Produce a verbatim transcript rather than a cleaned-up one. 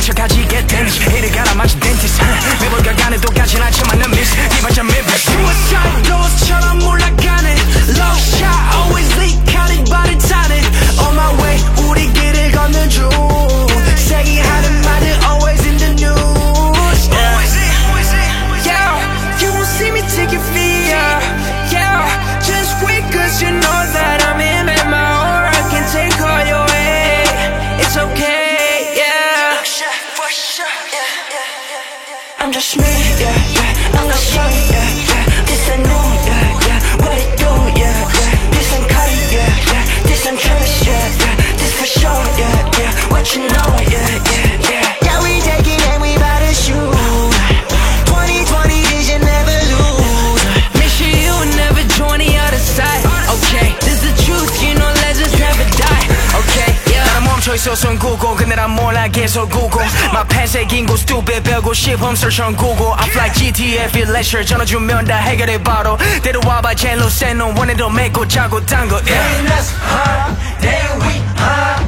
미쳐가지 get damaged 이를 갈아 마치 dentist 매번 가가는 똑같진 않지만 난 miss 네 발자 맵이 Suicide door처럼 올라가는 Love shot always leak 하는 발을 타는 On my way 우리 길을 걷는 중 세기 하는 말들 always in the news yeah. Yeah, you won't see me taking fear Yeah, just wait cause you know that I'm in it my aura can take all your way It's okay, yeah For sure, yeah, yeah, yeah I'm just me, yeah, yeah I'm not shy, yeah, yeah This I know, yeah, yeah What it do, yeah, yeah This I'm cutting, yeah, yeah This I'm trash, yeah, yeah This for sure, yeah, yeah What you know, yeah, yeah, yeah Yeah, we take it and we bout to shoot twenty twenty vision never lose Make sure you never join the other side Okay, this the truth, you know legends never die Okay, yeah 나는 멈춰있어 손 굽고 근데 난 몰라 계속 구고 My past 긴 곳 stupid 배우고 싶음 search on Google I fly G T A feel leisure 전화주면 다 해결해 바로 데려와봐 젤로 센 놈 원해도 맺고 자고 딴거 Yeah, that's hard, damn we hard